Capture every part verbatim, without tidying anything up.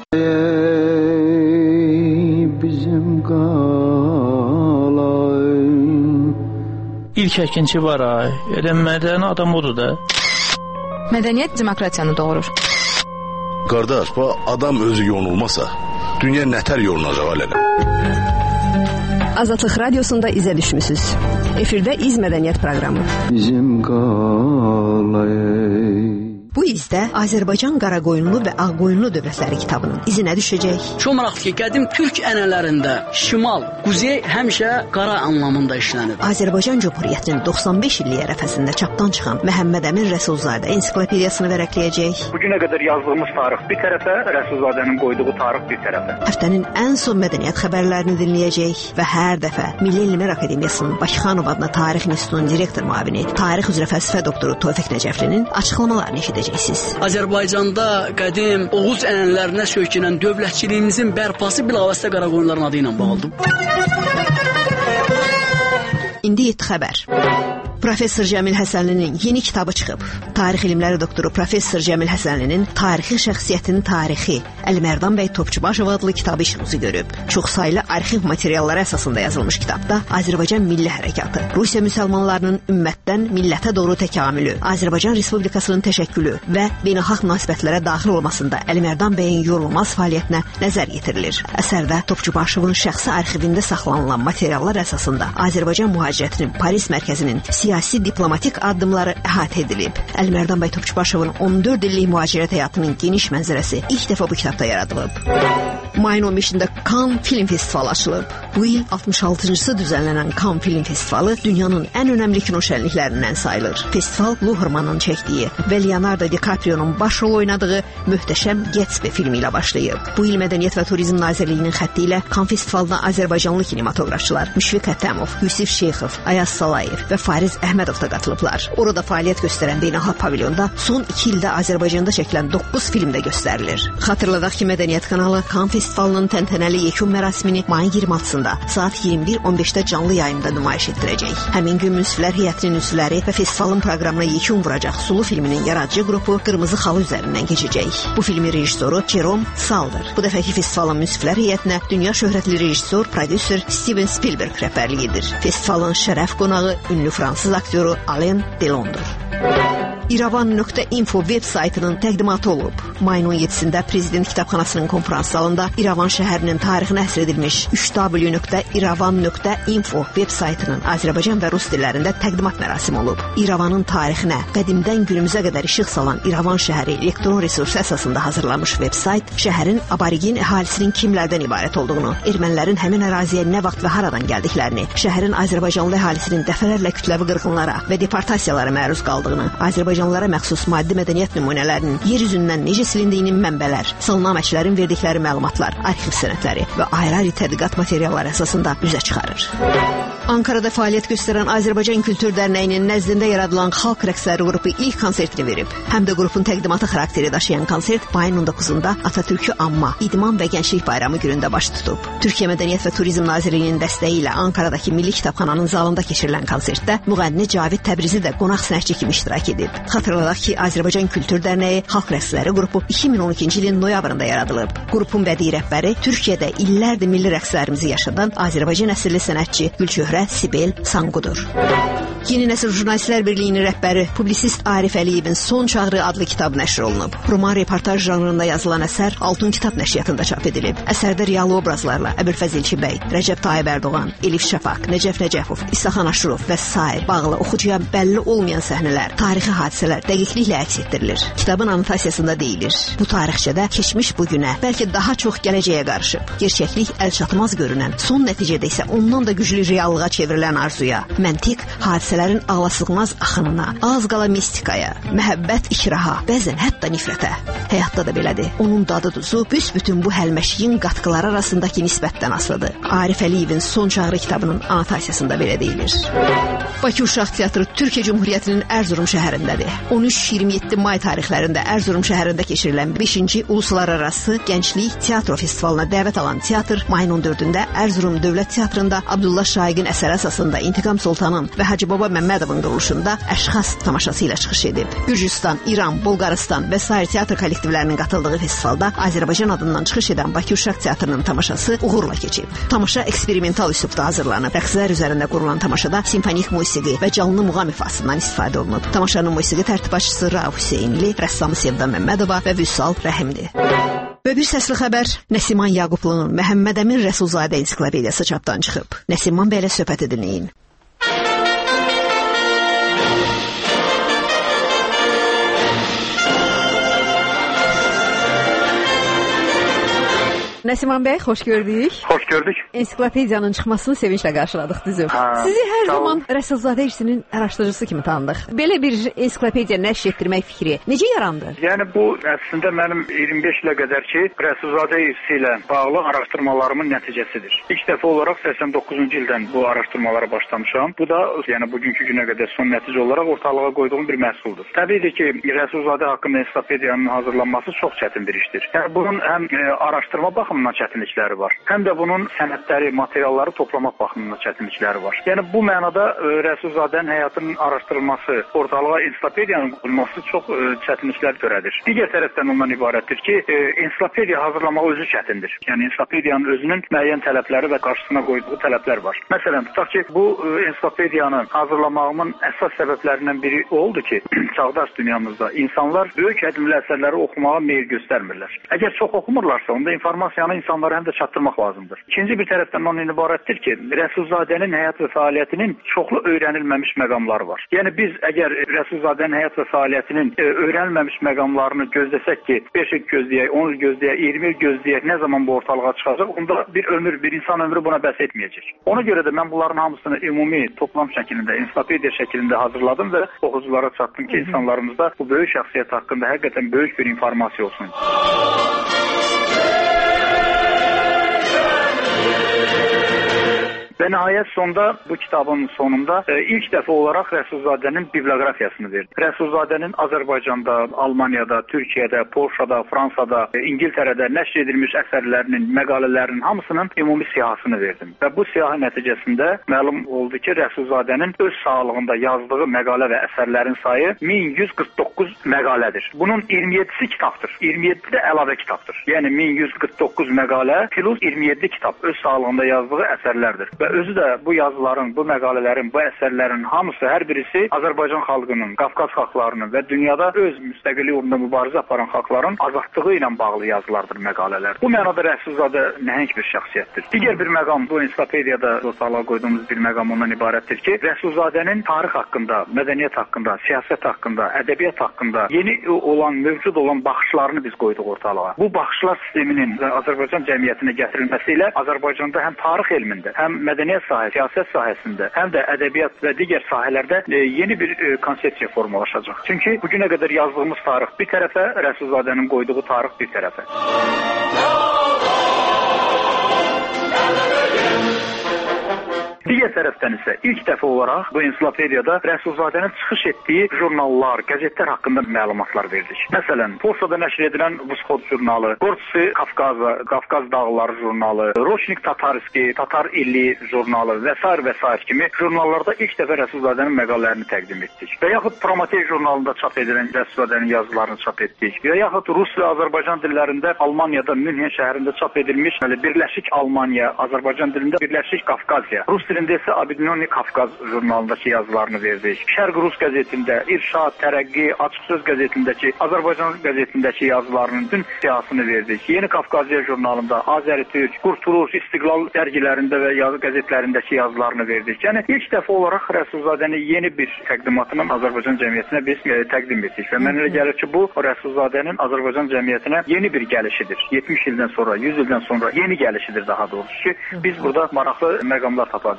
Bizim qalay. İlk əkinçi var ay. Elə mədəni adam odur da. Mədəniyyət demokratiyanı doğurur. Qardaş, bu adam özü yonulmasa, dünya nətər yolunacaq alələ? Azadlıq Radiosunda izə düşmüsünüz. Efirdə İz Mədəniyyət proqramı. Bizim qalay. Bu izdə Azərbaycan Qaraqoyunlu və Ağqoyunlu dövlətləri kitabının izinə düşəcək. Çox maraqlı ki, qədim türk ənələrində şimal, quzey həmişə qara anlamında işlənib. Azərbaycan Cumhuriyyətinin doxsan beş illik ərəfəsində çapdan çıxan Məhəmməd Əmin Rəsulzadə ensiklopediyasını vərəqləyəcək. Bugünə qədər yazdığımız tarix bir tərəfə, Rəsulzadənin qoyduğu tarix bir tərəfə. Həftənin ən son mədəniyyət xəbərlərini dinləyəcək və hər dəfə Milli Elmlər Akademiyasının Bakıxanov adına Tarix İnstitutunun direktor müavini, tarix üzrə fəlsəfə doktoru Tofiq Nəcəflinin açıqlamalarını eşidəcəksiniz. Azərbaycanda qədim Oğuz ənənələrinə söykənən dövlətçiliyimizin bərpası bilavasitə Qaraqoyunluların adı ilə bağlıdır. İndi yeddi xəbər. Professor Cəmil Həsənlinin yeni kitabı çıxıb. Tarix elmləri doktoru Professor Cəmil Həsənlinin Tarixi şəxsiyyətin tarixi Əlimərdan bəy Topçubaşov adlı kitabı işimizi görüb. Çoxsaylı arxiv materialları əsasında yazılmış kitabda Azərbaycan milli hərəkatı, Rusiya müsəlmanlarının ümmətdən millətə doğru təkamülü, Azərbaycan Respublikasının təşəkkülü və beynəlxalq münasibətlərə daxil olmasında Əlimərdan bəyin yorulmaz fəaliyyətinə nəzər yetirilir. Əsərdə Topçubaşovun şəxsi arxivində saxlanılan materiallar əsasında Azərbaycan mühacirətinin Paris mərkəzinin siyasi diplomatik addımları əhatə edilib. Əlimərdan bəy Topçubaşovun on dörd illik mühacirət həyatının geniş mənzərəsi ilk dəfə bu kitabda yaradılıb. Mayın on beşində Cannes Film Festivalı açılıb. Bu il altmış altıncısı düzənlənən Cannes Film Festivalı dünyanın ən önəmli kino şənliklərindən sayılır. Festival Luhrmannın çəkdiyi və Leonardo DiCaprio'nun baş rol oynadığı möhtəşəm Gatsby filmi ilə başlayıb. Bu il Mədəniyyət və Turizm Nazirliyinin xətti ilə Cannes Festivalına Azərbaycanlı kinematografçılar Müşfiq Hətəmov, Yusif Şeyxov, Ayaz Salayev və Fariz Əhmədov da qatılıblar. Orada fəaliyyət göstərən beynəlxalq pavilyonda son iki ildə Azərbaycanda çəkilən doqquz film də göstərilir. Xatırladaq ki, Mədəniyyət kanalı Cannes Festivalının təntənəli yekun mərasimini mayın iyirmi altısında saat iyirmi bir on beşdə canlı yayımda nümayiş etdirəcək. Həmin gün münsiflər heyətinin üzvləri və festivalın proqramına yekun vuracaq Sulu filminin yaradıcı qrupu Qırmızı xalı üzərindən keçəcək. Bu filmin rejissoru Jerome Saldır. Bu dəfəki festivalın münsiflər heyətinə dünya şöhrətli rejissor, prodüser Steven Spielberg rəhbərlik edir. Festivalın şərəf qonağı ünlü fransız aktyoru Alain Delondur. İravan nöqtə info veb saytının təqdimatı olub. Mayın on yeddisində Prezident Kitabxanasının konferans zalında İravan şəhərinin tarixinə həsr edilmiş üç w nöqtə iravan nöqtə info veb saytının Azərbaycan və rus dillərində təqdimat mərasimi olub. İravanın tarixinə, qədimdən günümüzə qədər işıq salan İravan şəhəri elektron resursu əsasında hazırlanmış veb sayt şəhərin aborigen əhalisinin kimlərdən ibarət olduğunu, ermənilərin həmin əraziyə nə vaxt və haradan gəldiklərini, şəhərin Azərbaycanlı əhalisinin dəfələrlə kütləvi qırğınlara və deportasiyalara məruz qaldığını, Azərbaycan Azərbaycanlılara məxsus maddi mədəniyyət nümunələrinin yer üzündən necə silindiyinin mənbələr, salnaməçilərin verdikləri məlumatlar, arxiv sənədləri və ayrı-ayrı tədqiqat materialları əsasında üzə çıxarır. Ankarada fəaliyyət göstərən Azərbaycan Kültür Dərnəyinin nəzdində yaradılan xalq rəqsləri qrupu ilk konsertini verib. Həm də qrupun təqdimatı xarakteri daşıyan konsert mayın on doqquzunda Atatürkü Anma, İdman və Gənclik Bayramı günündə baş tutub. Türkiyə Mədəniyyət və Turizm Nazirliyinin dəstəyi ilə Ankaradakı Milli Kitabxananın zalında keçirilən konsertdə müğənni Cavid Təbrizi də qonaq sənətçi kimi iştirak edib. Xatırladaq ki, Azərbaycan Kültür Dərnəyi xalq rəqsləri qrupu iki min on ikinci ilin noyabrında yaradılıb. Qrupun bədii rəhbəri Türkiyədə illərdir milli rəqslərimizi yaşadan Azərbaycan əsilli sənətçi Gülçöhrə Sibel Sanqudur. Yeni Nəsil Jurnalistlər Birliyinin rəhbəri publisist Arif Əliyevin Son Çağrı adlı kitabı nəşr olunub. Roman reportaj janrında yazılan əsər Altun Kitab nəşriyyatında çap edilib. Əsərdə real obrazlarla Əbülfəzil Çibəy, Rəcəb Tayyib Ərdoğan, Elif Şəfaq, Nəcəf Nəcəfov, İsaxan Aşurov və sair bağlı oxucuya bəlli olmayan səhnələr, tarixi hadisələr dəqiqliklə əks etdirilir. Kitabın anotasiyasında deyilir: bu tarixçədə keçmiş bugünə, bəlkə daha çox gələcəyə qarışıb. Gerçəklik əlçatmaz görünən, son nəticədə isə ondan da güclü reallığa çevrilən arzuya, məntiq hadisələrin ağlasılmaz axınına, az qala mistikaya, məhəbbət ikraha, bəzən hətta nifrətə. Həyatda da belədir. Onun dadı duzu büsbütün bu həlməşiyin qatqıları arasındakı nisbətdən asılıdır. Arif Əliyevin Son Çağrı kitabının anotasiyasında belə deyilir: Bakı Uşaq Teatrı Türkiyə Cumhuriyyətinin Ərzurum şəhərindədir. on üç iyirmi yeddi may tarixlərində Ərzurum şəhərində keçirilən beşinci Uluslararası Gənclik Teatro Festivalına dəvət alan teatr mayın on dördündə Ərzurum Dövlət Teatrında Abdullah Şaiqin əsəri əsasında İntiqam Sultanın və Hacı Baba Məmmədoba Məmmədovun quruluşunda Əşxas tamaşası ilə çıxış edib. Gürcüstan, İran, Bolqarıstan və sair teatr kollektivlərinin qatıldığı festivalda Azərbaycan adından çıxış edən Bakı Uşaq Teatrının tamaşası uğurla keçib. Tamaşa eksperimental üslubda hazırlanıb. Rəqslər üzərində qurulan tamaşada simfonik musiqi və canlı muğam ifasından istifadə olunub. Tamaşanın musiqi tərtibatçısı Rauf Hüseynli, rəssamı Sevda Məmmədova və Vüsal Rəhimdir. Və bir səsli xəbər Nəsiman Yaqublu'nun Məhəmməd Əmin Rəsulzadə ensiklopediyası çapdan çıxıb. Nəsiman bəylə söhbət edin. Nəsiman bəy, xoş gördük. Xoş gördük. Ensiklopediyanın çıxmasını sevinclə qarşıladıq düzü. Ha, Sizi hər tamam. zaman Rəsulzadə işinin araşdırıcısı kimi tanıdıq. Belə bir ensiklopediya nəşr etdirmək fikri necə yarandı? Yəni bu əslində mənim iyirmi beş ilə qədər ki, Rəsulzadə irsi ilə bağlı araşdırmalarımın nəticəsidir. İlk dəfə olaraq səksən doqquzuncu ildən bu araşdırmalara başlamışam. Bu da yəni bugünkü günə qədər son nəticə olaraq ortalığa qoyduğum bir məhsuldur. Təbiidir ki, Rəsulzadə haqqında ensiklopediyanın hazırlanması çox çətin bir işdir. Yəni bunun həm e, araşdırma baxımından çətinlikləri var, həm də bunun sənədləri, materialları toplamaq baxımından çətinlikləri var. Yəni bu mənada e, Rəsulzadənin həyatının araşdırılması, ortalığa ensiklopediyanın qoyulması çox e, çətinliklər törədir. Digər tərəfdən ondan ibarətdir ki, e, ensiklopediya hazırlamaq özü çətindir. Yəni ensiklopediyanın özünün müəyyən tələbləri və qarşısına qoyduğu tələblər var. Məsələn, tutaq ki, bu e, ensiklopediyanı hazırlamağımın əsas səbəblərindən biri oldu ki, çağdaş dünyamızda insanlar böyük həcmli əsərləri oxumağa meyil göstərmirlər. Əgər çox oxumurlarsa, onda informasiyanı insanlara həm də çatdırmaq lazımdır. İkinci bir tərəfdən ondan ibarətdir ki, Rəsulzadənin həyat və fəaliyyətinin çoxlu öyrənilməmiş məqamları var. Yəni biz əgər Rəsulzadənin həyat və fəaliyyətinin e, öyrənilməmiş məqamlarını gözləsək ki, beş il gözləyək, on il gözləyək, iyirmi il gözləyək, nə zaman bu ortalığa çıxacaq, onda bir ömür, bir insan ömrü buna bəs etməyəcək. Ona görə də mən bunların hamısını ümumi toplam şəklində, ensiklopediya şəklində hazırladım və oxuculara çatdım ki, insanlarımızda bu böyük şəxsiyyət haqqında həqiqətən böyük bir informasiya olsun. Və nəhayət sonda bu kitabın sonunda e, ilk dəfə olaraq Rəsulzadənin biblioqrafiyasını verdim. Rəsulzadənin Azərbaycanda, Almaniyada, Türkiyədə, Polşada, Fransada, e, İngiltərədə nəşr edilmiş əsərlərinin, məqalələrinin hamısının ümumi siyahısını verdim. Və bu siyahı nəticəsində məlum oldu ki, Rəsulzadənin öz sağlığında yazdığı məqalə və əsərlərin sayı min yüz qırx doqquz məqalədir. Bunun iyirmi yeddisi kitabdır. iyirmi yeddi də əlavə kitabdır. Yəni min yüz qırx doqquz məqalə plus iyirmi yeddi kitab öz sağlığında yazdığı əsərlərdir. Və özü də bu yazıların, bu məqalələrin, bu əsərlərin hamısı, hər birisi Azərbaycan xalqının, Qafqaz xalqlarının və dünyada öz müstəqilliyi uğrunda mübarizə aparan xalqların azadlığı ilə bağlı yazılardır, məqalələr. Bu mənada Rəsulzadə nəhəng bir şəxsiyyətdir. Digər bir məqam, bu ensiklopediyada ortalığa qoyduğumuz bir məqam ondan ibarətdir ki, Rəsulzadənin tarix haqqında, mədəniyyət haqqında, siyasət haqqında, ədəbiyyat haqqında yeni olan, mövcud olan baxışlarını biz qoyduq ortalığa. Bu baxışlar sisteminin və Azərbaycan cəmiyyətinə gətirilməsi ilə Azərbaycanda həm tarix elmində, həm mədəniyyət sahəsi, siyasət sahəsində, həm də ədəbiyyat və digər sahələrdə e, yeni bir e, konsepsiya formalaşacaq. Çünki bugünə qədər yazdığımız tarix bir tərəfə, Rəsulzadənin qoyduğu tarix bir tərəfə. Digər tərəfdən isə ilk dəfə olaraq bu ensiklopediyada Rəsulzadənin çıxış etdiyi jurnallar, qəzetlər haqqında məlumatlar verdik. Məsələn, Polşada nəşr edilən Vusxod jurnalı, Qorçisi Qafqaza, Qafqaz dağları jurnalı, Roçnik Tatarski, Tatar İlli jurnalı və s. və s. kimi jurnallarda ilk dəfə Rəsulzadənin məqalələrini təqdim etdik. Və yaxud Prometey jurnalında çap edilən Rəsulzadənin yazılarını çap etdik. Və yaxud Rus və Azərbaycan dillərində Almaniyada, Münhen şəhərində çap edilmiş Birləşik Almaniya, Azərbaycan dilində Birləşik Qafqaziya, Rus dilində isə Abidnoni Qafqaz jurnalındakı yazılarını verdik. Şərq Rus qəzetində, İrşad, Tərəqqi, Açıq Söz qəzetindəki, Azərbaycan qəzetindəki yazılarının bütün siyahısını verdik. Yeni Qafqaziya jurnalında, Azəri Türk, Qurtuluş, İstiqlal dərgilərində və yazı qəzetlərindəki yazılarını verdik. Yəni ilk dəfə olaraq Rəsulzadənin yeni bir təqdimatını Azərbaycan cəmiyyətinə biz e, təqdim etdik. Və mənə elə gəlir ki, bu Rəsulzadənin Azərbaycan cəmiyyətinə yeni bir gəlişidir. yetmiş ildən sonra, yüz ildən sonra yeni gəlişidir daha doğrusu ki, biz burada maraqlı məqamlar tapacağıq.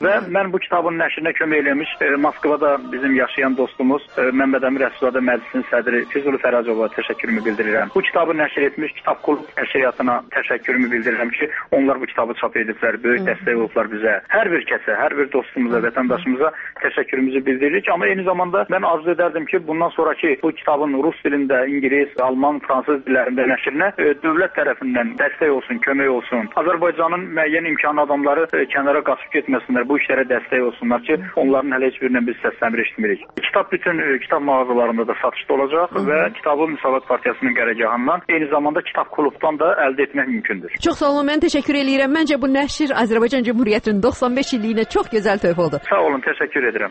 Və mən bu kitabın nəşrinə kömək eləmiş e, Moskvada bizim yaşayan dostumuz e, Məmməd Əmir Rəsulzadə Məclisinin sədri Füzuli Fərəcova təşəkkürümü bildirirəm. Bu kitabı nəşr etmiş Kitab Klub nəşriyyatına təşəkkürümü bildirirəm ki, onlar bu kitabı çap ediblər, böyük dəstək olublar bizə. Hər bir kəsə, hər bir dostumuza, vətəndaşımıza təşəkkürümüzü bildiririk. Amma eyni zamanda mən arzu edərdim ki, bundan sonraki bu kitabın rus dilində, ingilis, alman, fransız dillərində nəşrinə e, dövlət tərəfindən dəstək olsun, kömək olsun. Azərbaycanın müəyyən imkanlı adamları e, kənara qaçıb getməsinlər, bu işlərə dəstək olsunlar ki, onların hələ heç birindən biz səsləmir eşitmirik. Kitab bütün e, kitab mağazalarında da satışda olacaq Hı -hı. və kitabı Müsavat Partiyasının qərargahından, eyni zamanda Kitab Klubdan da əldə etmək mümkündür. Çox sağ olun, mən təşəkkür edirəm. Məncə bu nəşr Azərbaycan Cümhuriyyətinin doxsan beş illiyinə çox gözəl töhfə oldu. Sağ olun, təşəkkür edirəm.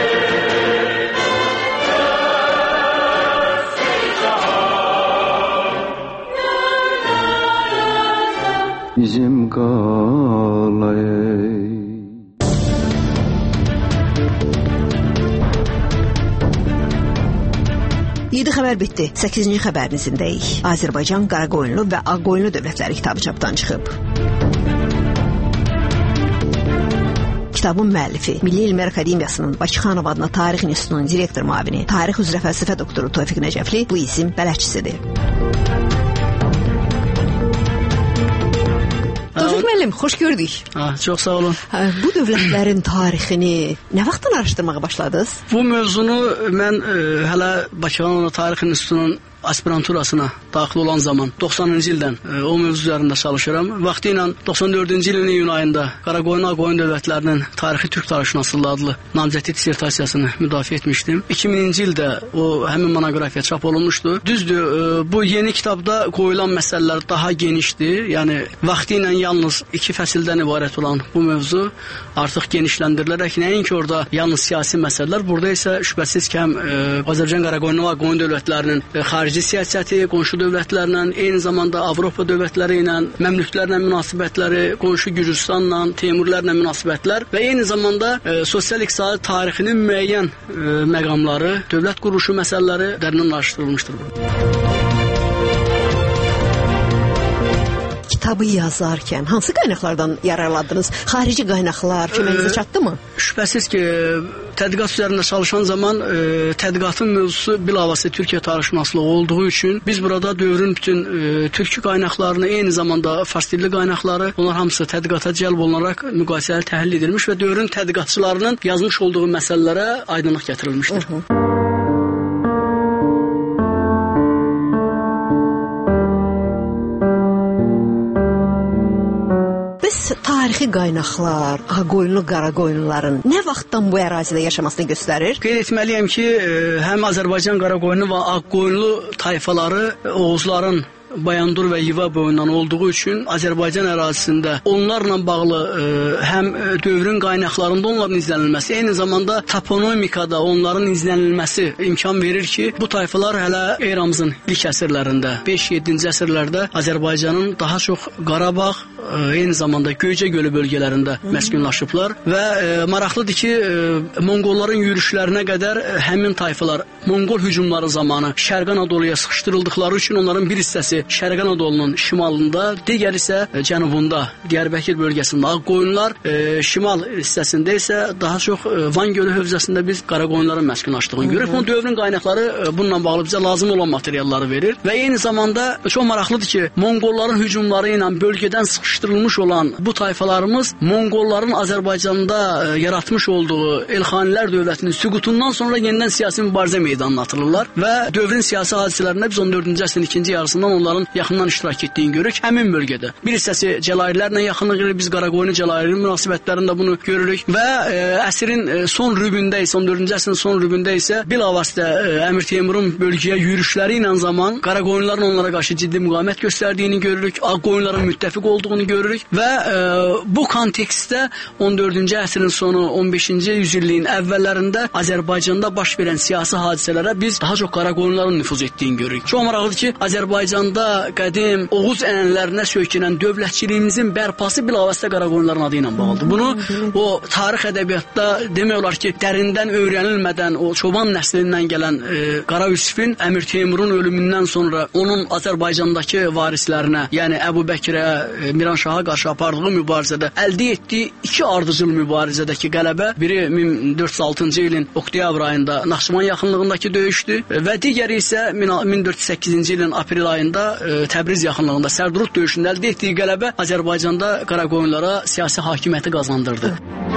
Bizim qalay yedi xəbər bitdi. səkkizinci xəbərinizdəyik. Azərbaycan Qaraqoyunlu və Ağqoyunlu dövlətləri kitabı çapdan çıxıb. Kitabın müəllifi Milli Elmlər Akademiyasının Bakıxanov adına Tarix İnstitutunun direktor müavini, tarix üzrə fəlsəfə doktoru Tofiq Nəcəfli bu isim bələdçisidir. Tofiq müəllim, xoş gördük. Ha, çox sağ olun. Bu dövlətlərin tarixini nə vaxtdan araşdırmağa başladınız? Bu mövzunu mən e, hələ Bakıxanov Tarix İnstitutunun aspiranturasına daxil olan zaman doxsanıncı ildən e, o mövzu üzərində çalışıram. Vaxtı ilə doxsan dördüncü ilin iyun ayında Qaraqoyun Ağqoyun dövlətlərinin tarixi türk tarixşünaslığı adlı namzədi dissertasiyasını müdafiə etmişdim. iki mininci ildə o həmin monoqrafiya çap olunmuşdu. Düzdür, e, bu yeni kitabda qoyulan məsələlər daha genişdir. Yəni vaxtı ilə yalnız iki fəsildən ibarət olan bu mövzu artıq genişləndirilərək nəinki orada yalnız siyasi məsələlər, burada isə şübhəsiz ki, həm e, Azərbaycan Qaraqoyun və Ağqoyun dövlətlərinin e, xarici siyasəti, qonşu dövlətlərlə, eyni zamanda Avropa dövlətləri ilə, məmlüklərlə münasibətləri, qonşu Gürcüstanla, Teymurlərlə münasibətlər və eyni zamanda e, sosial-iqtisadi tarixinin müəyyən e, məqamları, dövlət quruluşu məsələləri dərindən araşdırılmışdır. Kitabı yazarkən hansı qaynaqlardan yararlandınız? Xarici qaynaqlar köməyinizə çatdı mı? Şübhəsiz ki, tədqiqat üzərində çalışan zaman e, tədqiqatın mövzusu bilavasitə Türkiyə tarixşünaslığı olduğu üçün biz burada dövrün bütün e, türkü qaynaqlarını, eyni zamanda fars dilli qaynaqları, onlar hamısı tədqiqata cəlb olunaraq müqayisəli təhlil edilmiş və dövrün tədqiqatçılarının yazmış olduğu məsələlərə aydınlıq gətirilmişdir. Hı -hı. Tarixi qaynaqlar Ağqoyunlu, Qaraqoyunluların nə vaxtdan bu ərazidə yaşamasını göstərir? Qeyd etməliyəm ki, həm Azərbaycan Qaraqoyunlu və Ağqoyunlu tayfaları Oğuzların Bayandur və Yiva boyundan olduğu üçün Azərbaycan ərazisində onlarla bağlı e, həm dövrün qaynaqlarında onların izlənilməsi, eyni zamanda toponomikada onların izlənilməsi imkan verir ki, bu tayfalar hələ eramızın ilk əsrlərində, beş-yeddinci əsrlərdə Azərbaycanın daha çox Qarabağ, e, eyni zamanda Göycə gölü bölgələrində məskunlaşıblar və e, maraqlıdır ki, e, Monqolların yürüşlərinə qədər e, həmin tayfalar Monqol hücumları zamanı Şərq Anadoluya sıxışdırıldıqları üçün onların bir hissəsi Şərq Anadolunun şimalında, digər isə cənubunda, Diyarbəkir bölgəsində Ağqoyunlar, e, şimal hissəsində isə daha çox e, Van gölü hövzəsində biz Qaraqoyunların məskunlaşdığını görürük. Bu dövrün qaynaqları e, bununla bağlı bizə lazım olan materialları verir və eyni zamanda çox maraqlıdır ki, Monqolların hücumları ilə bölgədən sıxışdırılmış olan bu tayfalarımız Monqolların Azərbaycanda e, yaratmış olduğu Elxanilər dövlətinin süqutundan sonra yenidən siyasi mübarizə meydanına atılırlar və dövrün siyasi hadisələrində biz on dördüncü əsrin ikinci yarısından onların yaxından iştirak etdiyini görürük həmin bölgədə. Bir hissəsi Cəlairlərlə yaxınlıq edir, biz Qaraqoyunlu Cəlairli münasibətlərində bunu görürük və e, əsrin e, son rübündə isə, on dördüncü əsrin son rübündə isə bilavasitə e, Əmir Teymurun bölgəyə yürüşləri ilə zaman Qaraqoyunların onlara qarşı ciddi müqavimət göstərdiyini görürük, Ağqoyunların müttəfiq olduğunu görürük və e, bu kontekstdə on dördüncü əsrin sonu, on beşinci yüzilliyin əvvəllərində Azərbaycanda baş verən siyasi hadisələrə biz daha çox Qaraqoyunların nüfuz etdiyini görürük. Çox maraqlıdır ki, Azərbaycanda Azərbaycanda qədim Oğuz ənənələrinə söykənən dövlətçiliyimizin bərpası bilavasitə Qaraqoyunluların adı ilə bağlıdır. Bunu o tarix ədəbiyyatda demək olar ki, dərindən öyrənilmədən o çoban nəslindən gələn e, Qara Yusifin Əmir Teymurun ölümündən sonra onun Azərbaycandakı varislərinə, yəni Əbu Bəkirə, e, Miranşaha qarşı apardığı mübarizədə əldə etdiyi iki ardıcıl mübarizədəki qələbə, biri min dörd yüz altıncı ilin oktyabr ayında Naxçıvan yaxınlığındakı döyüşdür və digəri isə min dörd yüz səkkizinci ilin aprel ayında e, Təbriz yaxınlığında Sərdurud döyüşündə əldə etdiyi qələbə Azərbaycanda Qaraqoyunlara siyasi hakimiyyəti qazandırdı.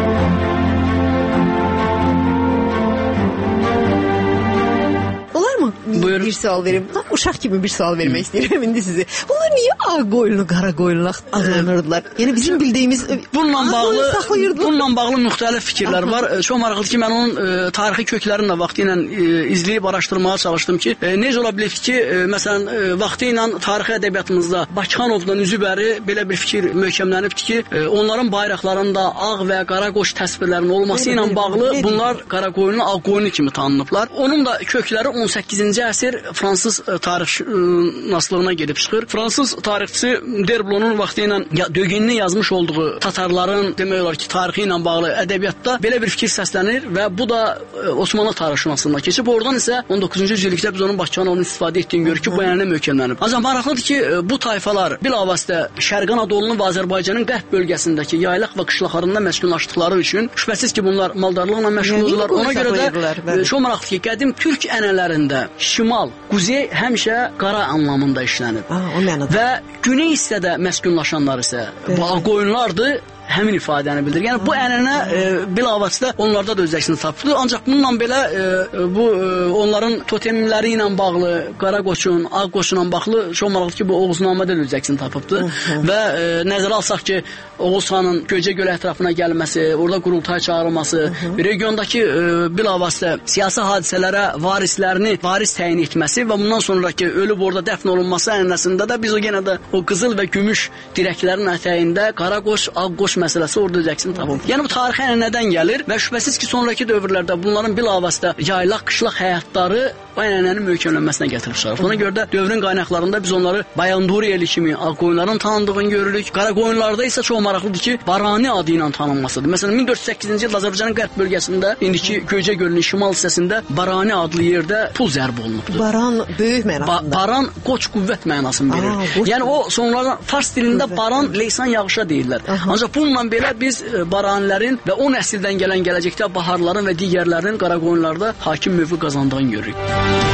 Buyur. Bir sual verim. Tam uşaq kimi bir sual vermək istəyirəm indi sizə. Bunlar niyə Ağqoyunlu, Qaraqoyunlu adlanırdılar? Yəni bizim bildiyimiz bununla bağlı bununla bağlı müxtəlif fikirlər var. Çox maraqlıdır ki, mən onun e, tarixi köklərini də vaxtı ilə e, izləyib araşdırmağa çalışdım ki, e, necə ola bilər ki, e, məsələn, e, vaxtı ilə tarixi ədəbiyyatımızda Bakıxanovdan üzü bəri belə bir fikir möhkəmlənibdir ki, e, onların bayraqlarında ağ və qara qoş təsvirlərinin olması ilə bağlı bunlar Qaraqoyunlu, Ağqoyunlu kimi tanınıblar. Onun da kökləri on səkkizinci əsr Fransız tarixşünaslığına gedib çıxır. Fransız tarixçisi Derblonun vaxtı ilə dögünlü yazmış olduğu tatarların demək olar ki, tarixi ilə bağlı ədəbiyyatda belə bir fikir səslənir və bu da Osmanlı tarixşünaslığına keçib. Oradan isə on doqquzuncu yüzillikdə biz onun Bakıxanovun istifadə etdiyini görürük ki, bu ənənə möhkəmlənib. Ancaq maraqlıdır ki, bu tayfalar bilavasitə Şərqi Anadolunun və Azərbaycanın qərb bölgəsindəki yaylaq və qışlaqlarında məskunlaşdıqları üçün şübhəsiz ki, bunlar maldarlıqla məşğuldurlar. Ona görə də çox maraqlıdır ki, qədim türk ənələrində şimal, quzey həmişə qara anlamında işlənib. Aa, və güney hissədə məskunlaşanlar isə bu Ağqoyunlardır, həmin ifadəni bildirir. Yəni bu ənənə e, bilavasitə onlarda da öz əksini tapdı. Ancaq bununla belə e, bu e, onların totemləri ilə bağlı, qara qoçun, ağ qoçunla bağlı çox maraqlıdır ki, bu Oğuznamədə də öz əksini tapıbdı. Və e, nəzərə alsaq ki, Oğuz xanın Göycəgöl ətrafına gəlməsi, orada qurultay çağırılması, regiondakı e, bilavasitə siyasi hadisələrə varislərini varis təyin etməsi və bundan sonraki ölüb orada dəfn olunması ənənəsində də biz o yenə də o qızıl və gümüş dirəklərin ətəyində qara qoç, ağ qoç məsələsi orada öz əksini tapıb. Yəni bu tarixi ənənədən gəlir və şübhəsiz ki, sonraki dövrlərdə bunların bilavasitə yaylaq, qışlaq həyatları o ənənənin möhkəmlənməsinə gətirib çıxarır. Ona görə də dövrün qaynaqlarında biz onları Bayanduri eli kimi Ağqoyunların tanındığını görürük. Qaraqoyunlarda isə çox maraqlıdır ki, Barani adı ilə tanınmasıdır. Məsələn, min dörd yüz səkkizinci ildə Azərbaycanın qərb bölgəsində, indiki Göycəgölün şimal hissəsində Barani adlı yerdə pul zərb olunubdur. Baran böyük mənasında. Ba baran qoç qüvvət mənasını verir. Aa, yəni o sonradan fars dilində baran leysan yağışa deyirlər. Aha. Ancaq bununla belə biz baranilərin və o nəsildən gələn gələcəkdə baharların və digərlərinin Qaraqoyunlarda hakim mövqe qazandığını görürük.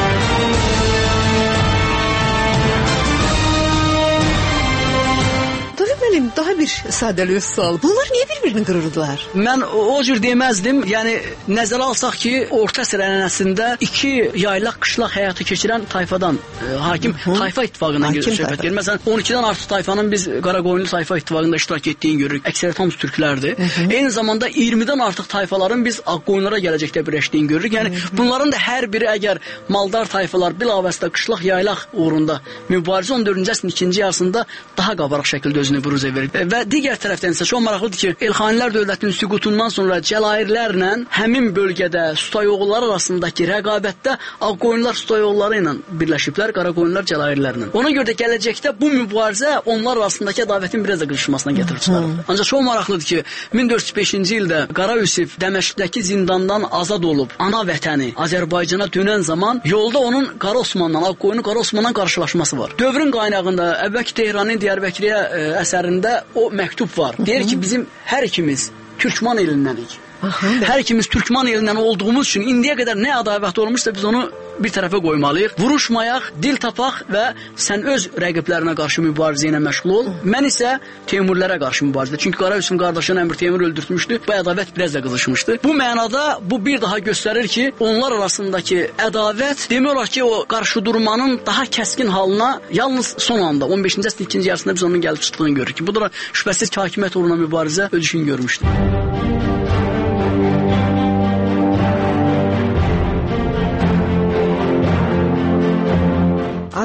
Daha bir sadəlövh sual. Bunlar niyə bir-birini qırırdılar? Mən o cür deməzdim. Yəni nəzərə alsaq ki, orta əsr ənənəsində iki yaylaq, qışlaq həyatı keçirən tayfadan e, hakim Hı -hı. tayfa ittifaqından söhbət gedir. Məsələn, on ikidən artıq tayfanın biz Qaraqoyunlu tayfa ittifaqında iştirak etdiyini görürük. Əksəriyyət hamısı türklərdir. Hı -hı. Eyni zamanda iyirmidən artıq tayfaların biz Ağqoyunlara gələcəkdə birləşdiyini görürük. Yəni Hı -hı. bunların da hər biri əgər maldar tayfalar bilavasitə qışlaq, yaylaq uğrunda mübarizə on dördüncü əsrin ikinci yarısında daha qabarıq şəkildə özünü büruzə verir. Və digər tərəfdən isə çox maraqlıdır ki, Elxanilər dövlətinin süqutundan sonra Cəlairlərlə həmin bölgədə Sutayoğullar arasındakı rəqabətdə Ağqoyunlar Sutayoğulları ilə birləşiblər, Qaraqoyunlar Cəlairlərlə. Ona görə də gələcəkdə bu mübarizə onlar arasındakı ədavətin biraz da qırışmasına gətirib çıxarır. Ancaq çox maraqlıdır ki, min dörd yüz beşinci ildə Qara Yusif Dəməşqdəki zindandan azad olub ana vətəni Azərbaycana dönən zaman yolda onun Qara Osmanla, Ağqoyunlu Qara Osmanla qarşılaşması var. Dövrün qaynağında əvvəlki Tehranın Diyarbəkirə ə, əsərində o məktub var. Deyir ki, bizim hər ikimiz Türkman elindənik. Aha, hər ikimiz Türkman elindən olduğumuz üçün indiyə qədər nə ədavət olmuşsa biz onu bir tərəfə qoymalıyıq. Vuruşmayaq, dil tapaq və sən öz rəqiblərinə qarşı mübarizə ilə məşğul ol. Mən isə Teymurlərə qarşı mübarizə. Çünki Qara Yusifin qardaşını Əmir Teymur öldürtmüşdü. Bu ədavət biraz da qızışmışdı. Bu mənada bu bir daha göstərir ki, onlar arasındakı ədavət demək olar ki, o qarşıdurmanın daha kəskin halına yalnız son anda on beşinci əsrin ikinci yarısında biz onun gəlib çıxdığını görürük ki, bu da şübhəsiz ki, hakimiyyət uğruna mübarizə öz işini görmüşdür.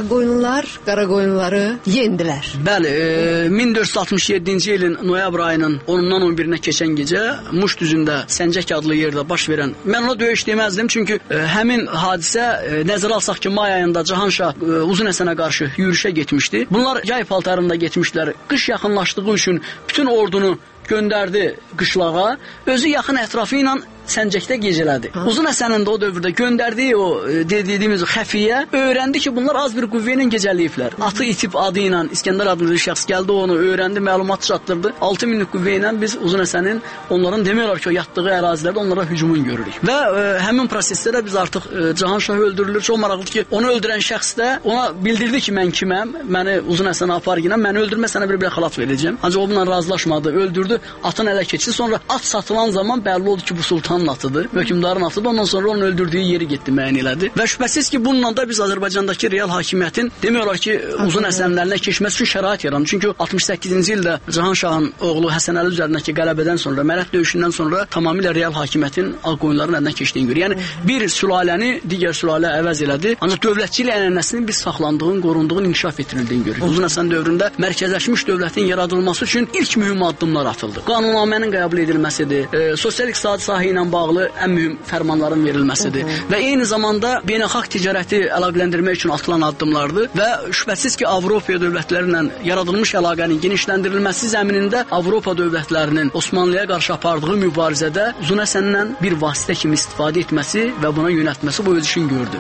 Ağqoyunlular Qaraqoyunluları yendilər. Bəli, e, min dörd yüz altmış yeddinci ilin noyabr ayının onundan on birinə keçən gecə Muş düzündə Səncək adlı yerdə baş verən, mən ona döyüş deməzdim, çünki e, həmin hadisə e, nəzərə alsaq ki, may ayında Cahanşah e, Uzun Həsənə qarşı yürüşə getmişdi. Bunlar yay paltarında getmişlər. Qış yaxınlaşdığı üçün bütün ordunu göndərdi qışlağa, özü yaxın ətrafı ilə Səncəkdə gecələdi. Ha. Uzun Həsənin də o dövrdə göndərdiyi o dediyimiz xəfiyyə öyrəndi ki, bunlar az bir qüvvə ilə gecələyiblər. Atı itib adı ilə İskəndər adlı bir şəxs gəldi, onu öyrəndi, məlumat çatdırdı. altı minlik qüvvə ilə biz Uzun Həsənin onların demək olar ki, o yatdığı ərazilərdə onlara hücumun görürük. Və e, həmin prosesdə də biz artıq e, Cahanşah öldürülür. Çox maraqlıdır ki, onu öldürən şəxs də ona bildirdi ki, mən kiməm, məni Uzun Həsənə apar ginə, məni öldürmə, sənə bir-bir xalat verəcəm. Ancaq o bununla razılaşmadı, öldürdü, atını ələ keçdi. Sonra at satılan zaman bəlli oldu ki, bu sultan atıdır, hökmdarın atıdır. Ondan sonra onun öldürdüyü yeri getdi, müəyyən elədi. Və şübhəsiz ki, bununla da biz Azərbaycandakı real hakimiyyətin demək olar ki, Uzun Həsənlərinə keçməsi üçün şərait yarandı. Çünki altmış səkkizinci ildə Cahanşahın oğlu Həsən Əli üzərindəki qələbədən sonra, Mərət döyüşündən sonra tamamilə real hakimiyyətin Ağqoyunluların əlindən keçdiyini görür. Yəni bir sülaləni digər sülalə əvəz elədi. Ancaq dövlətçilik ənənəsinin biz saxlandığın, qorunduğun, inkişaf etdirildiyini görürük. Uzun Həsən dövründə mərkəzləşmiş dövlətin yaradılması üçün ilk mühüm addımlar atıldı. Qanunamənin qəbul edilməsidir, e, sosial-iqtisadi sahə ilə bağlı ən mühüm fərmanların verilməsidir. Hı -hı. Və eyni zamanda beynəlxalq ticarəti əlaqələndirmək üçün atılan addımlardır və şübhəsiz ki, Avropa dövlətləri ilə yaradılmış əlaqənin genişləndirilməsi zəminində Avropa dövlətlərinin Osmanlıya qarşı apardığı mübarizədə Uzun Həsəndən bir vasitə kimi istifadə etməsi və buna yönəltməsi bu öz işini gördü.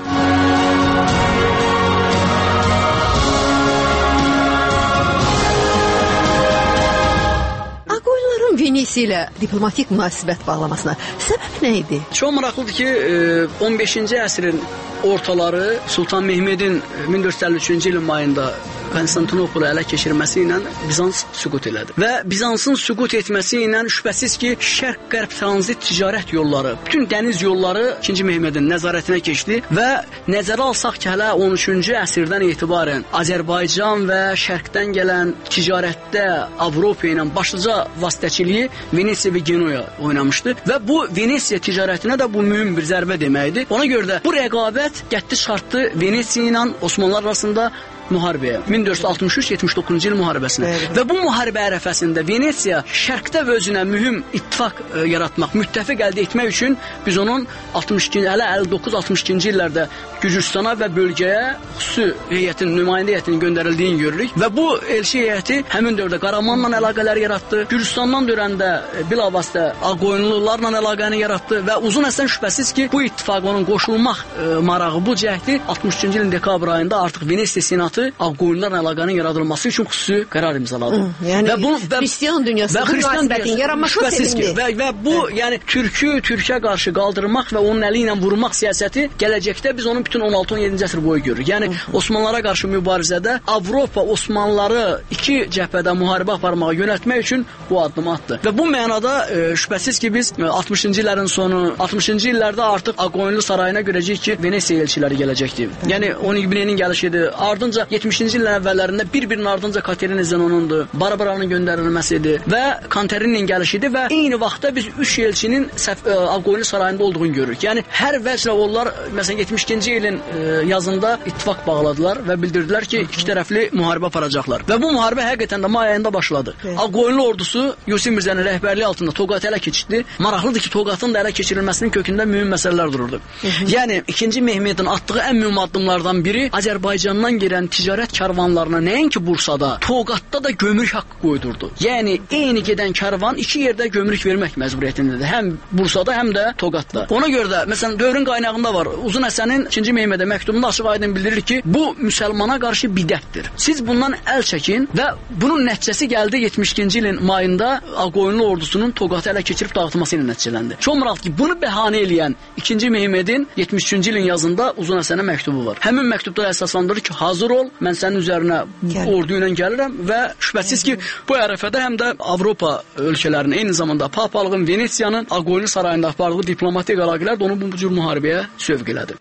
Venesiya ilə diplomatik münasibət bağlamasına səbəb nə idi? Çox maraqlıdır ki, on beşinci əsrin ortaları Sultan Mehmedin min dörd yüz əlli üçüncü ilin mayında Konstantinopolu ələ keçirməsi ilə Bizans süqut elədi. Və Bizansın süqut etməsi ilə şübhəsiz ki, şərq-qərb tranzit ticarət yolları, bütün dəniz yolları ikinci Mehmedin nəzarətinə keçdi və nəzərə alsaq ki, hələ on üçüncü əsrdən etibarən Azərbaycan və şərqdən gələn ticarətdə Avropa ilə başlıca vasitəçiliyi Venesiya və Genoya oynamışdı və bu Venesiya ticarətinə də bu mühüm bir zərbə deməkdir. Ona görə də bu rəqabət gətirdi çıxartdı Venesiya ilə Osmanlılar arasında müharibəyə. min dörd yüz altmış üç yetmiş doqquzuncu il müharibəsinə. Bəli. Və bu müharibə ərəfəsində Venesiya şərqdə və özünə mühüm ittifaq e, yaratmaq, müttəfiq əldə etmək üçün biz onun altmış ikinci hələ əlli doqquz altmış ikinci illərdə Gürcüstana və bölgəyə xüsusi heyətin, nümayəndə heyətinin göndərildiyini görürük və bu elçi heyəti həmin dövrdə Qaramanla əlaqələr yaratdı. Gürcüstandan dönəndə e, bilavasitə Ağqoyunlularla əlaqəni yaratdı və Uzun Həsən şübhəsiz ki, bu ittifaq onun qoşulmaq e, marağı, bu cəhdi altmış üçüncü ilin dekabr ayında artıq Venesiya Senatı Ağqoyunlularla əlaqənin yaradılması üçün xüsusi qərar imzaladı. Hı, yəni və bu və Xristian dünyasında münasibətin yaranması sevindir. Və, və bu Hı. yəni türkü türkə qarşı qaldırmaq və onun əli ilə vurmaq siyasəti gələcəkdə biz onun bütün on altı on yeddinci əsr boyu görürük. Yəni Hı. Osmanlılara qarşı mübarizədə Avropa Osmanlıları iki cəbhədə müharibə aparmağa yönəltmək üçün bu addımı atdı. Və bu mənada e, şübhəsiz ki, biz altmışıncı illərin sonu, altmışıncı illərdə artıq Ağqoyunlu sarayına görəcəyik ki, Venesiya elçiləri gələcəkdir. Hı. Yəni on Yubileyinin gəlişidir. Ardınca yetmişinci illərin əvvəllərində bir-birinin ardınca Katerina Zenonundur, Barabaranın göndərilməsidir və Kanterinin gəlişidir və eyni vaxtda biz üç elçinin Ağqoyunlu sarayında olduğunu görürük. Yəni hər vəclə onlar məsələn yetmiş ikinci ilin e, yazında ittifaq bağladılar və bildirdilər ki, iki tərəfli müharibə aparacaqlar. Və bu müharibə həqiqətən də may ayında başladı. Ağqoyunlu ordusu Yusif Mirzənin rəhbərliyi altında Toqatı ələ keçirdi. Maraqlıdır ki, Toqatın da ələ keçirilməsinin kökündə mühüm məsələlər dururdu. Hı -hı. Yəni ikinci Mehmedin atdığı ən mühüm addımlardan biri Azərbaycandan girən ticarət karvanlarına nəinki Bursada, Toqatda da gömrük haqqı qoydurdu. Yəni eyni gedən karvan iki yerdə gömrük vermək məcburiyyətindədir. Həm Bursada, həm də Toqatda. Ona görə də məsələn dövrün qaynağında var. Uzun Həsənin ikinci Mehmedə məktubunda açıq-aydın bildirir ki, bu müsəlmana qarşı bidətdir. Siz bundan əl çəkin və bunun nəticəsi gəldi yetmiş ikinci ilin mayında Ağqoyunlu ordusunun Toqatı ələ keçirib dağıtması ilə nəticələndi. Çox maraqlı ki, bunu bəhanə eləyən ikinci Mehmedin yetmiş üçüncü ilin yazında Uzun Həsənə məktubu var. Həmin məktubda əsaslandırır ki, hazır ol, mən sənin üzərinə Gəl. ordu ilə gəlirəm və şübhəsiz ki, bu ərəfədə həm də Avropa ölkələrinin, eyni zamanda Papalığın, Venesiyanın Ağqoyunlu sarayında apardığı diplomatik əlaqələr də onu bu cür müharibəyə sövq elədi.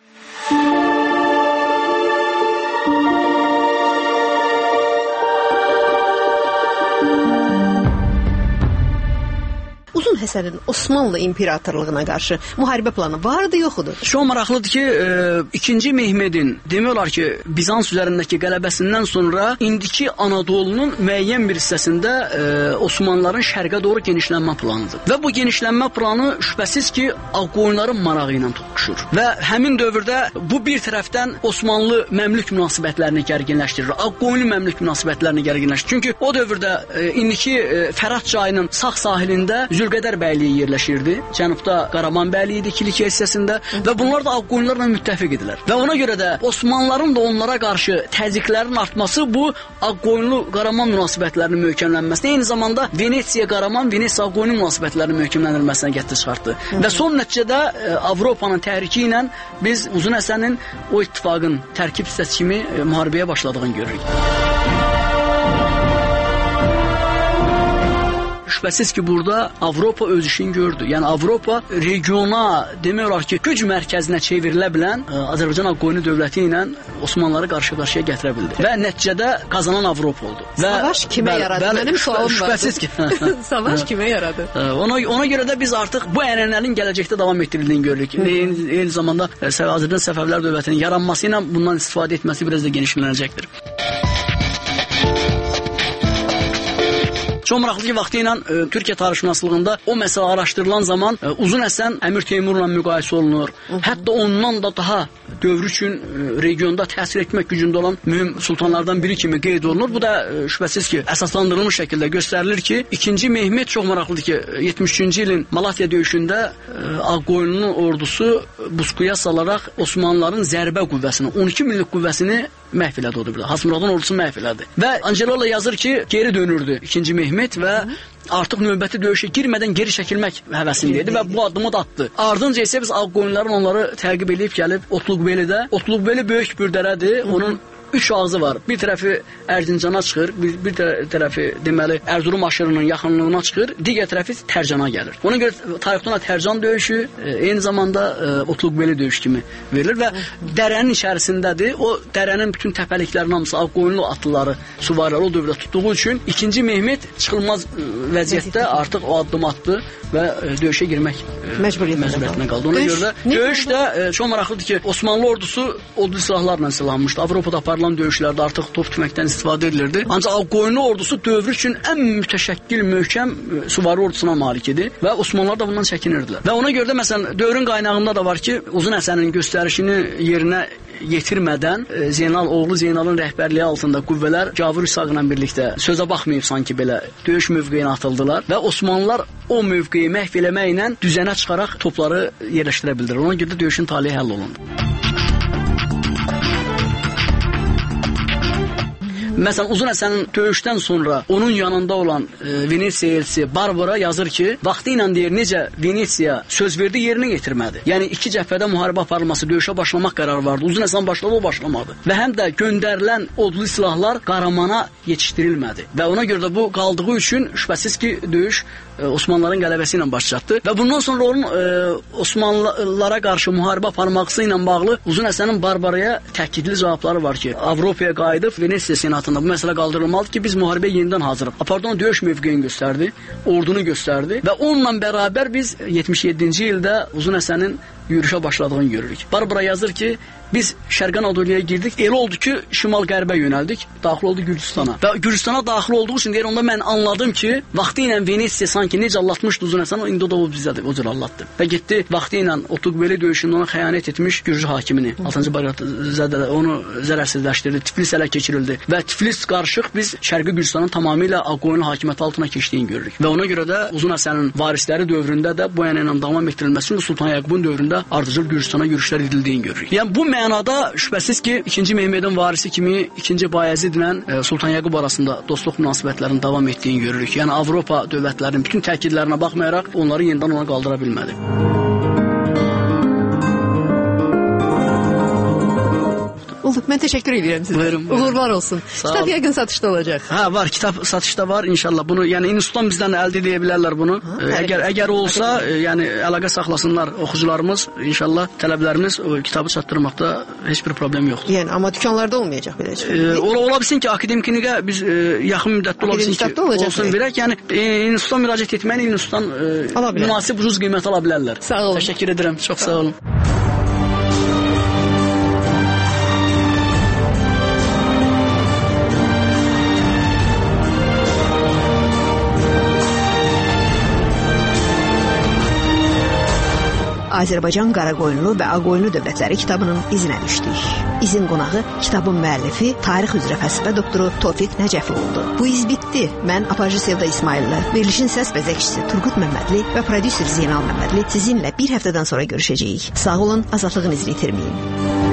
Uzun Uzun Həsənin Osmanlı imperatorluğuna qarşı müharibə planı vardı, yoxdur? Çox maraqlıdır ki, e, ikinci Mehmedin demək olar ki, Bizans üzərindəki qələbəsindən sonra indiki Anadolunun müəyyən bir hissəsində e, Osmanlıların şərqə doğru genişlənmə planıdır. Və bu genişlənmə planı şübhəsiz ki, Ağqoyunların marağı ilə toqquşur. Və həmin dövrdə bu bir tərəfdən Osmanlı-Məmlük münasibətlərini gərginləşdirir. Ağqoyunlu Məmlük münasibətlərini gərginləşdirir. Çünki o dövrdə e, indiki e, Fərat çayının sağ sahilində Zülqədər bəyliyi yerləşirdi. Cənubda Qaraman bəyliyi idi Kilikiya hissəsində və bunlar da Ağqoyunlarla müttəfiq idilər. Və ona görə də Osmanlıların da onlara qarşı təzyiqlərin artması bu Ağqoyunlu Qaraman münasibətlərinin möhkəmlənməsinə, eyni zamanda Venetsiya Qaraman, Venetsiya Ağqoyunlu münasibətlərinin möhkəmlənilməsinə gətirib çıxartdı. Və son nəticədə e, Avropanın təhriki ilə biz Uzun Həsənin o ittifaqın tərkib hissəsi kimi e, müharibəyə başladığını görürük. Şübhəsiz ki, burada Avropa öz işini gördü. Yəni Avropa regiona, demək olar ki, güc mərkəzinə çevrilə bilən ə, Azərbaycan Ağqoyunlu dövləti ilə Osmanlıları qarşı-qarşıya gətirə bildi. Və nəticədə qazanan Avropa oldu. Və, Savaş kimə bəl, yaradı? Bəl, Mənim sualım var. Şübhəsiz ki. Savaş kimə yaradı? Ona, ona görə də biz artıq bu ənənənin gələcəkdə davam etdirildiyini görürük. Eyni, eyni zamanda Azərbaycan Səfəvilər dövlətinin yaranması ilə bundan istifadə etməsi biraz da genişlənəcəkdir. Çox maraqlı ki, vaxtı ilə e, Türkiyə tarixşünaslığında o məsələ araşdırılan zaman e, Uzun Həsən Əmir Teymurla müqayisə olunur. Hı -hı. Hətta ondan da daha dövr üçün e, regionda təsir etmək gücündə olan mühüm sultanlardan biri kimi qeyd olunur. Bu da e, şübhəsiz ki, əsaslandırılmış şəkildə göstərilir ki, ikinci Mehmet çox maraqlıdır ki, yetmiş üçüncü ilin Malatya döyüşündə e, Ağqoyunlu ordusu busquya salaraq Osmanlıların zərbə qüvvəsini, on iki minlik qüvvəsini məhv elədi o dövrdə. Hasmuradın ordusu məhv elədi. Və Angelola yazır ki, geri dönürdü ikinci Mehmet və artıq növbəti döyüşə girmədən geri çəkilmək həvəsindeydi və bu addımı da atdı. Ardınca isə biz Ağqoyunların onları təqib edib gəlib Otluqbelidə. Otluqbeli böyük bir dərədir. Onun üç ağzı var. Bir tərəfi Ərzincana çıxır, bir, bir tərəfi deməli Ərzurum aşırının yaxınlığına çıxır, digər tərəfi Tərcana gəlir. Ona görə tarixdə Tərcan döyüşü, eyni zamanda Otluqbeli döyüş kimi verilir və dərənin içərisindədir. O dərənin bütün təpəliklərinin hamısı Ağqoyunlu atlıları, süvariləri o dövrdə tutduğu üçün ikinci Mehmet çıxılmaz vəziyyətdə artıq o addım atdı və döyüşə girmək məcburiyyətinə qaldı. Ona görə də döyüş də çox maraqlıdır ki, Osmanlı ordusu odlu silahlarla silahlanmışdı. Avropada aparılan döyüşlərdə artıq top tüfəngdən istifadə edilirdi. Ancaq Ağqoyunlu ordusu dövr üçün ən mütəşəkkil, möhkəm süvari ordusuna malik idi və Osmanlılar da bundan çəkinirdilər. Və ona görə də məsələn dövrün qaynağında da var ki, Uzun Həsənin göstərişini yerinə yetirmədən Zeynal oğlu Zeynalın rəhbərliyi altında qüvvələr Cavur Üsaq ilə birlikdə sözə baxmayıb sanki belə döyüş mövqeyinə atıldılar və Osmanlılar o mövqeyi məhv eləməklə düzənə çıxaraq topları yerləşdirə bildilər. Ona görə də döyüşün taleyi həll olundu. Məsələn, Uzun Həsənin döyüşdən sonra onun yanında olan e, Venetsiya elçisi Barbara yazır ki, vaxtı ilə deyir, necə Venetsiya söz verdi, yerinə yetirmədi. Yəni, iki cəbhədə müharibə aparılması, döyüşə başlamaq qərarı vardı. Uzun Həsən başladı, o başlamadı. Və həm də göndərilən odlu silahlar Qaramana yetişdirilmədi. Və ona görə də bu qaldığı üçün şübhəsiz ki, döyüş e, Osmanlıların qələbəsi ilə baş çatdı. Və bundan sonra onun e, Osmanlılara qarşı müharibə aparması ilə bağlı Uzun Həsənin Barbaraya təkidli cavabları var ki, Avropaya qayıdıb Venetsiya senatında bu məsələ qaldırılmalıdır ki, biz müharibəyə yenidən hazırıq. Apardon döyüş mövqeyini göstərdi, ordunu göstərdi və onunla bərabər biz yetmiş yeddinci ildə Uzun Həsənin yürüşə başladığını görürük. Barbara yazır ki, biz Şərq Anadoluya girdik. Elə oldu ki, şimal-qərbə yönəldik. Daxil oldu Gürcüstana. Və Gürcüstana daxil olduğu üçün deyir, onda mən anladım ki, vaxtı ilə Venetsiya sanki necə allatmışdı Uzun Həsən, indi o bizdə o cür allatdı. Və getdi, vaxtı ilə Otluqbeli döyüşündə ona xəyanət etmiş Gürcü hakimini, altıncı Bayratzədə onu zərərsizləşdirdi. Tiflis ələ keçirildi. Və Tiflis qarışıq biz Şərqi Gürcüstanın tamamilə Ağqoyunlu hakimiyyəti altına keçdiyini görürük. Və ona görə də Uzun Həsənin varisləri dövründə də bu ənənənin davam etdirilməsi üçün Sultan Yaqubun dövründə ardıcıl Gürcüstana yürüşlər edildiyini görürük. Yəni bu mənada şübhəsiz ki, ikinci Mehmedin varisi kimi ikinci Bayezid ilə Sultan Yaqub arasında dostluq münasibətlərinin davam etdiyini görürük. Yəni Avropa dövlətlərinin bütün təkidlərinə baxmayaraq onları yenidən ona qaldıra bilmədi. Oldu. Mən təşəkkür edirəm sizə. Buyurun, buyurun. Uğurlar olsun. Sağ Kitab olun. yəqin satışda olacaq. Hə, var, kitab satışda var inşallah. Bunu yəni institutdan bizdən əldə edə bilərlər bunu. Ha, Ə, əgər əgər olsa, ə, yəni əlaqə saxlasınlar oxucularımız, inşallah tələblərimiz o kitabı çatdırmaqda heç bir problem yoxdur. Yəni amma dükanlarda olmayacaq beləcə. Ə, ola, ola bilsin ki, akademik klinikə biz ə, yaxın müddətdə ola bilsin ki, olacaq olsun mı? verək. Yəni ə, institutdan müraciət etməyən institutdan ə, münasib ucuz qiymət ala bilərlər. Sağ olun. Təşəkkür edirəm. Çox sağ olun. Azərbaycan Qaraqoyunlu və Ağqoyunlu dövlətləri kitabının izinə düşdük. İzin qonağı kitabın müəllifi, tarix üzrə fəlsəfə doktoru Tofiq Nəcəfli oldu. Bu iz bitdi. Mən Apajı Sevda İsmailli, verilişin səs bəzəkçisi Turqut Məmmədli və prodüser Zeynal Məmmədli sizinlə bir həftədən sonra görüşəcəyik. Sağ olun, azadlığın izini itirməyin.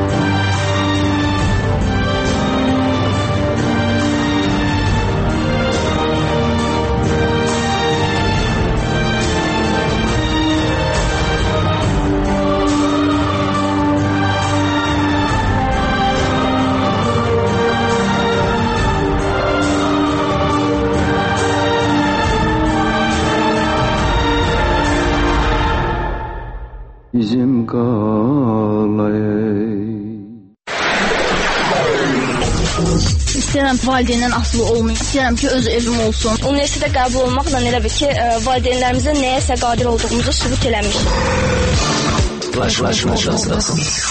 Bizim qalay. İstəyirəm valideyndən asılı olmayım. İstəyirəm ki, öz evim olsun. Universitetə qəbul olmaqla elə bir ki, valideynlərimizin nəyəsə qadir olduğumuzu sübut eləmiş. Flash, flash, flash, flash.